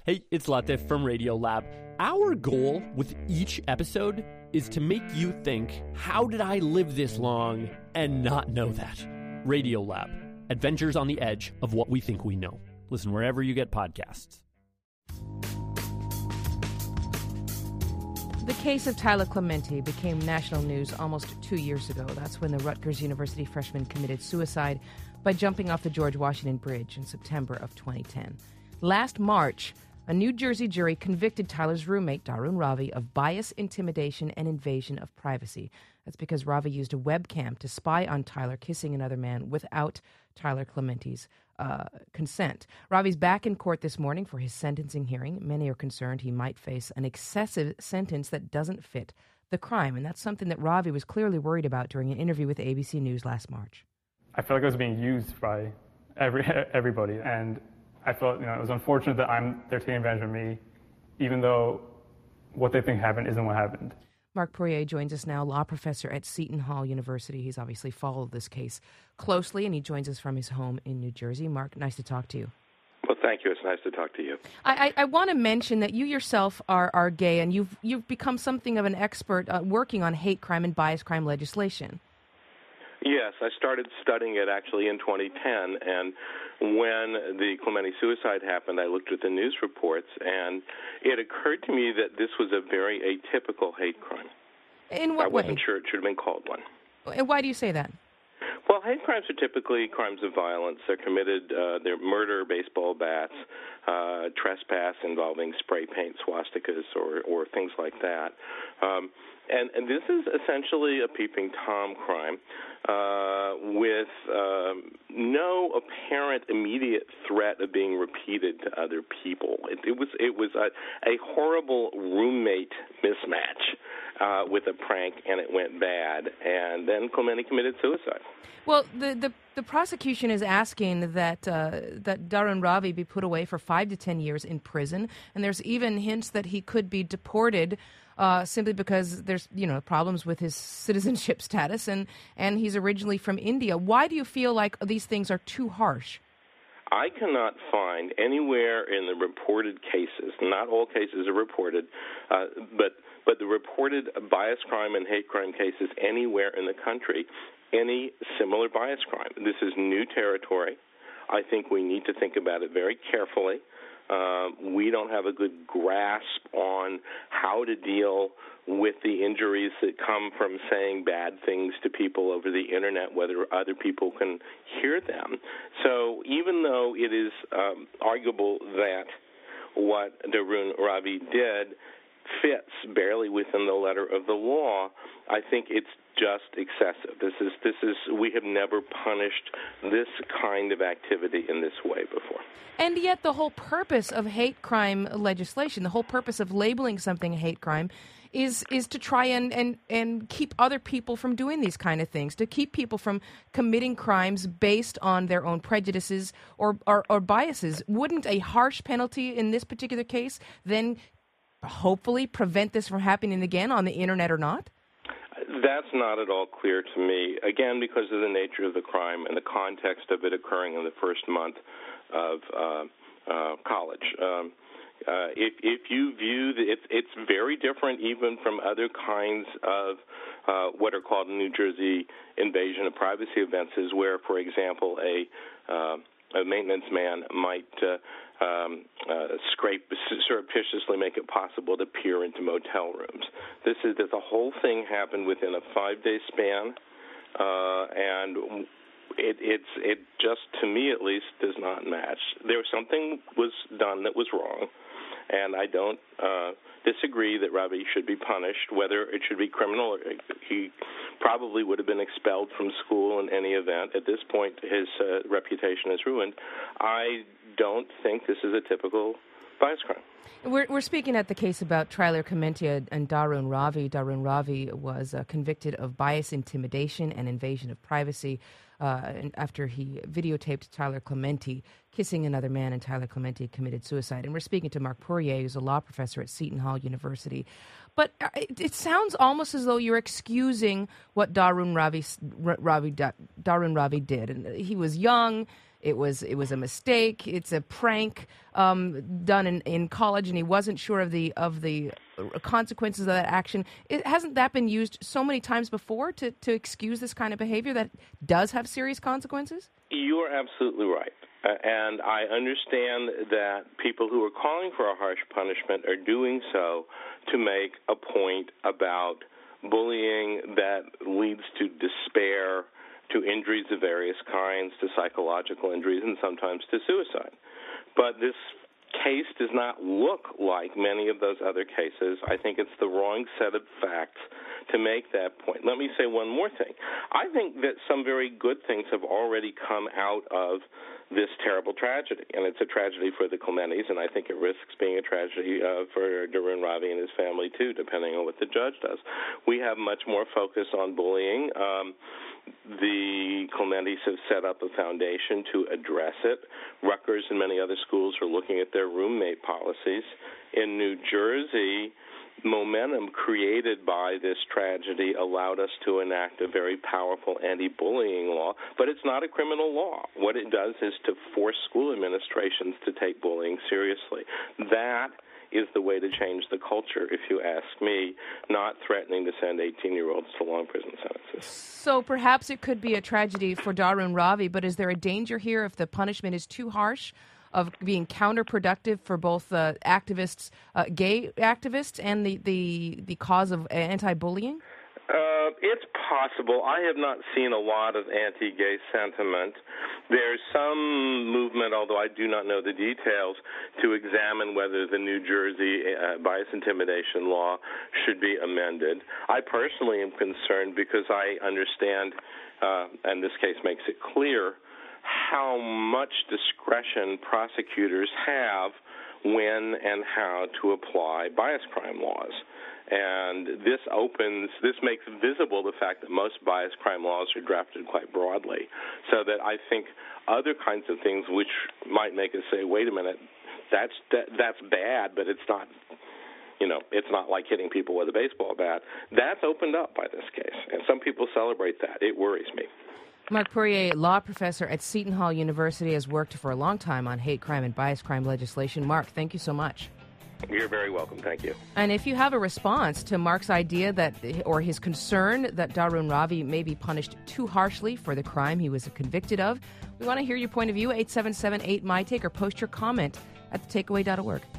Hey, it's Latif from Radiolab. Our goal with each episode is to make you think, how did I live this long and not know that? Radiolab, adventures on the edge of what we think we know. Listen wherever you get podcasts. The case of Tyler Clementi became national news almost 2 years ago. That's when the Rutgers University freshman committed suicide by jumping off the George Washington Bridge in September of 2010. Last March, a New Jersey jury convicted Tyler's roommate, Darun Ravi, of bias, intimidation, and invasion of privacy. That's because Ravi used a webcam to spy on Tyler kissing another man without Tyler Clementi's consent. Ravi's back in court this morning for his sentencing hearing. Many are concerned he might face an excessive sentence that doesn't fit the crime, and that's something that Ravi was clearly worried about during an interview with ABC News last March. I felt like I was being used by everybody, and I felt, it was unfortunate that they're taking advantage of me, even though what they think happened isn't what happened. Mark Poirier joins us now, law professor at Seton Hall University. He's obviously followed this case closely, and he joins us from his home in New Jersey. Mark, nice to talk to you. Well, thank you. It's nice to talk to you. I want to mention that you yourself are gay, and you've become something of an expert working on hate crime and bias crime legislation. Yes, I started studying it actually in 2010, and when the Clementi suicide happened, I looked at the news reports, and it occurred to me that this was a very atypical hate crime. In what way? I wasn't sure it should have been called one. And why do you say that? Well, hate crimes are typically crimes of violence. They're committed, they're murder, baseball bats, trespass involving spray paint swastikas or things like that. And this is essentially a peeping Tom crime with no apparent immediate threat of being repeated to other people. It was a horrible roommate mismatch with a prank, and it went bad. And then Clementi committed suicide. Well, the prosecution is asking that Darun Ravi be put away for 5 to 10 years in prison, and there's even hints that he could be deported simply because there's problems with his citizenship status, and he's originally from India. Why do you feel like these things are too harsh? I cannot find anywhere in the reported cases, not all cases are reported, but the reported bias crime and hate crime cases anywhere in the country, any similar bias crime. This is new territory. I think we need to think about it very carefully. We don't have a good grasp on how to deal with the injuries that come from saying bad things to people over the Internet, whether other people can hear them. So even though it is arguable that what Darun Ravi did fits barely within the letter of the law, I think it's just excessive. This is we have never punished this kind of activity in this way before. And yet the whole purpose of hate crime legislation, the whole purpose of labeling something a hate crime is to try and keep other people from doing these kind of things, to keep people from committing crimes based on their own prejudices or biases. Wouldn't a harsh penalty in this particular case then hopefully prevent this from happening again on the Internet or not? That's not at all clear to me, again, because of the nature of the crime and the context of it occurring in the first month of college. If you view it's very different even from other kinds of what are called New Jersey invasion of privacy offenses, where, for example, a maintenance man might surreptitiously make it possible to peer into motel rooms. This is that the whole thing happened within a 5-day span, and it just, to me at least, does not match. Something was done that was wrong, and I don't disagree that Ravi should be punished, whether it should be criminal or he probably would have been expelled from school in any event. At this point, his reputation is ruined. I don't think this is a typical bias crime. We're speaking at the case about Tyler Clementi and Darun Ravi. Darun Ravi was convicted of bias, intimidation, and invasion of privacy after he videotaped Tyler Clementi kissing another man, and Tyler Clementi committed suicide. And we're speaking to Mark Poirier, who's a law professor at Seton Hall University. But it sounds almost as though you're excusing what Darun Ravi did. And he was young. it was a mistake, it's a prank done in college, and he wasn't sure of the consequences of that action. Hasn't that been used so many times before to excuse this kind of behavior that does have serious consequences? You are absolutely right. And I understand that people who are calling for a harsh punishment are doing so to make a point about bullying that leads to despair, to injuries of various kinds, to psychological injuries, and sometimes to suicide. But this case does not look like many of those other cases. I think it's the wrong set of facts to make that point. Let me say one more thing. I think that some very good things have already come out of this terrible tragedy, and it's a tragedy for the Clementis, and I think it risks being a tragedy for Darun Ravi and his family, too, depending on what the judge does. We have much more focus on bullying. The Clementis have set up a foundation to address it. Rutgers and many other schools are looking at their roommate policies. In New Jersey, momentum created by this tragedy allowed us to enact a very powerful anti-bullying law, but it's not a criminal law. What it does is to force school administrations to take bullying seriously. That is the way to change the culture, if you ask me, not threatening to send 18-year-olds to long prison sentences. So perhaps it could be a tragedy for Darun Ravi, but is there a danger here if the punishment is too harsh, of being counterproductive for both activists, gay activists, and the cause of anti-bullying? It's possible. I have not seen a lot of anti-gay sentiment. There's some movement, although I do not know the details, to examine whether the New Jersey bias intimidation law should be amended. I personally am concerned because I understand, and this case makes it clear, how much discretion prosecutors have when and how to apply bias crime laws. And this makes visible the fact that most bias crime laws are drafted quite broadly, so that I think other kinds of things which might make us say, wait a minute, that's bad, but it's not, it's not like hitting people with a baseball bat. That's opened up by this case, and some people celebrate that. It worries me. Mark Poirier, law professor at Seton Hall University, has worked for a long time on hate crime and bias crime legislation. Mark, thank you so much. You're very welcome. Thank you. And if you have a response to Mark's idea or his concern that Darun Ravi may be punished too harshly for the crime he was convicted of, we want to hear your point of view. 877-8MyTake, or post your comment at thetakeaway.org.